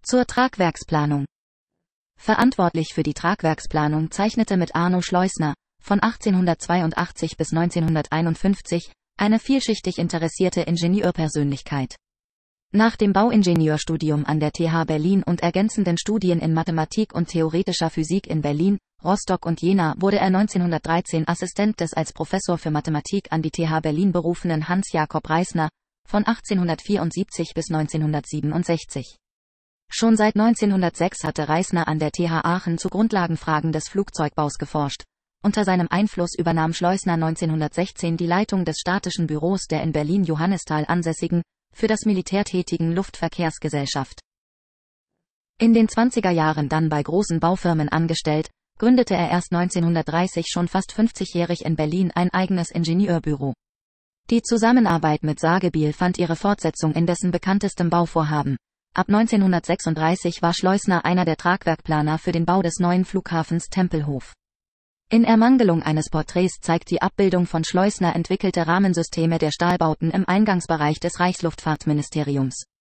Zur Tragwerksplanung. Verantwortlich für die Tragwerksplanung zeichnete mit Arno Schleusner, von 1882 bis 1951, eine vielschichtig interessierte Ingenieurpersönlichkeit. Nach dem Bauingenieurstudium an der TH Berlin und ergänzenden Studien in Mathematik und theoretischer Physik in Berlin, Rostock und Jena wurde er 1913 Assistent des als Professor für Mathematik an die TH Berlin berufenen Hans Jakob Reisner, von 1874 bis 1967. Schon seit 1906 hatte Reisner an der TH Aachen zu Grundlagenfragen des Flugzeugbaus geforscht. Unter seinem Einfluss übernahm Schleusner 1916 die Leitung des statischen Büros der in Berlin-Johannisthal ansässigen, für das Militär tätigen Luftverkehrsgesellschaft. In den 20er Jahren dann bei großen Baufirmen angestellt, gründete er erst 1930 schon fast 50-jährig in Berlin ein eigenes Ingenieurbüro. Die Zusammenarbeit mit Sagebiel fand ihre Fortsetzung in dessen bekanntestem Bauvorhaben. Ab 1936 war Schleusner einer der Tragwerkplaner für den Bau des neuen Flughafens Tempelhof. In Ermangelung eines Porträts zeigt die Abbildung von Schleusner entwickelte Rahmensysteme der Stahlbauten im Eingangsbereich des Reichsluftfahrtministeriums.